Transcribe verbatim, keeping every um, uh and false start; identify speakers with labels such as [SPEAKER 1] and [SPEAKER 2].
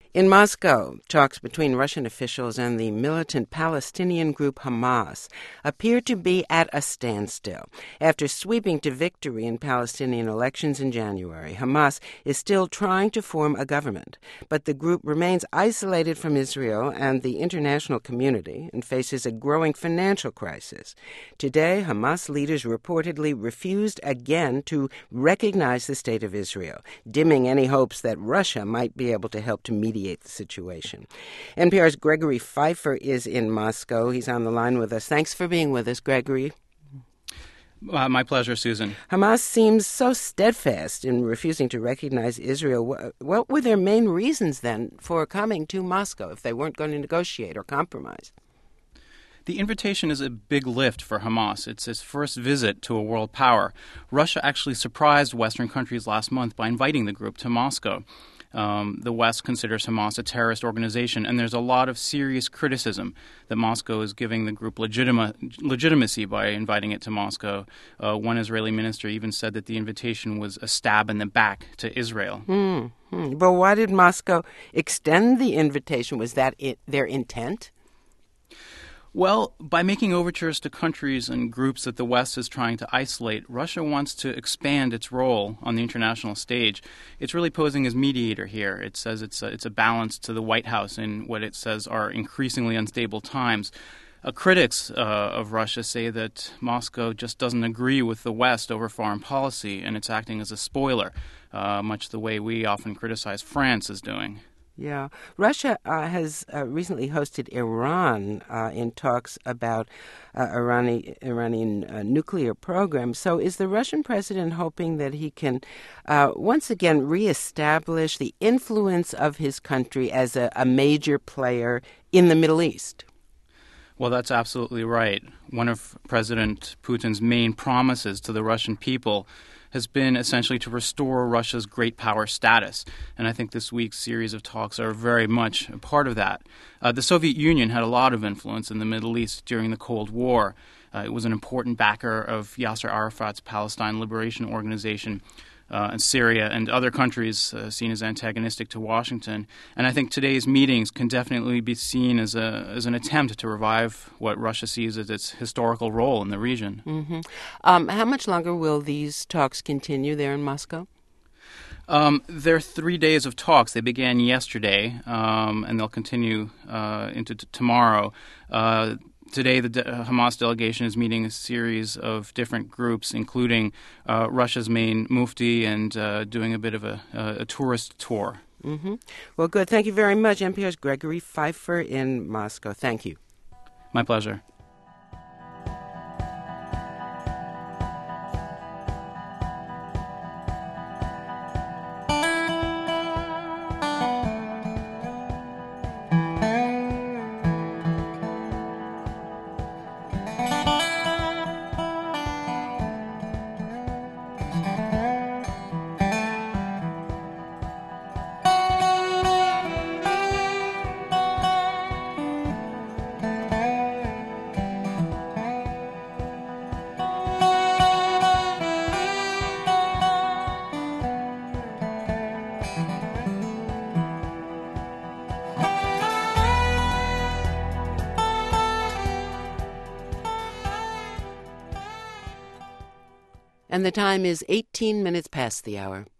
[SPEAKER 1] In Moscow, talks between Russian officials and the militant Palestinian group Hamas appear to be at a standstill. After sweeping to victory in Palestinian elections in January, Hamas is still trying to form a government, but the group remains isolated from Israel and the international community and faces a growing financial crisis. Today, Hamas leaders reportedly refused again to recognize the State of Israel, dimming any hopes that Russia might be able to help to mediate the situation. N P R's Gregory Pfeiffer is in Moscow. He's on the line with us. Thanks for being with us, Gregory.
[SPEAKER 2] Uh, my pleasure, Susan.
[SPEAKER 1] Hamas seems so steadfast in refusing to recognize Israel. What were their main reasons, then, for coming to Moscow if they weren't going to negotiate or compromise?
[SPEAKER 2] The invitation is a big lift for Hamas. It's its first visit to a world power. Russia actually surprised Western countries last month by inviting the group to Moscow. Um, the West considers Hamas a terrorist organization, and there's a lot of serious criticism that Moscow is giving the group legitima- legitimacy by inviting it to Moscow. Uh, one Israeli minister even said that the invitation was a stab in the back to Israel.
[SPEAKER 1] Mm-hmm. But why did Moscow extend the invitation? Was that it, their intent?
[SPEAKER 2] Well, by making overtures to countries and groups that the West is trying to isolate, Russia wants to expand its role on the international stage. It's really posing as mediator here. It says it's a, it's a balance to the White House in what it says are increasingly unstable times. Uh, critics uh, of Russia say that Moscow just doesn't agree with the West over foreign policy, and it's acting as a spoiler, uh, much the way we often criticize France is doing.
[SPEAKER 1] Yeah. Russia uh, has uh, recently hosted Iran uh, in talks about uh, Irani, Iranian uh, nuclear program. So is the Russian president hoping that he can uh, once again reestablish the influence of his country as a, a major player in the Middle East?
[SPEAKER 2] Well, that's absolutely right. One of President Putin's main promises to the Russian people has been essentially to restore Russia's great power status. And I think this week's series of talks are very much a part of that. Uh, the Soviet Union had a lot of influence in the Middle East during the Cold War. Uh, it was an important backer of Yasser Arafat's Palestine Liberation Organization uh, in Syria and other countries uh, seen as antagonistic to Washington. And I think today's meetings can definitely be seen as a as an attempt to revive what Russia sees as its historical role in the region.
[SPEAKER 1] Mm-hmm. Um, how much longer will these talks continue there in Moscow?
[SPEAKER 2] Um, there are three days of talks. They began yesterday, um, and they'll continue uh, into t- tomorrow. Uh, Today, the de- Hamas delegation is meeting a series of different groups, including uh, Russia's main mufti, and uh, doing a bit of a, uh, a tourist tour.
[SPEAKER 1] Mm-hmm. Well, good. Thank you very much. N P R's Gregory Pfeiffer in Moscow. Thank you.
[SPEAKER 2] My pleasure.
[SPEAKER 1] And the time is eighteen minutes past the hour.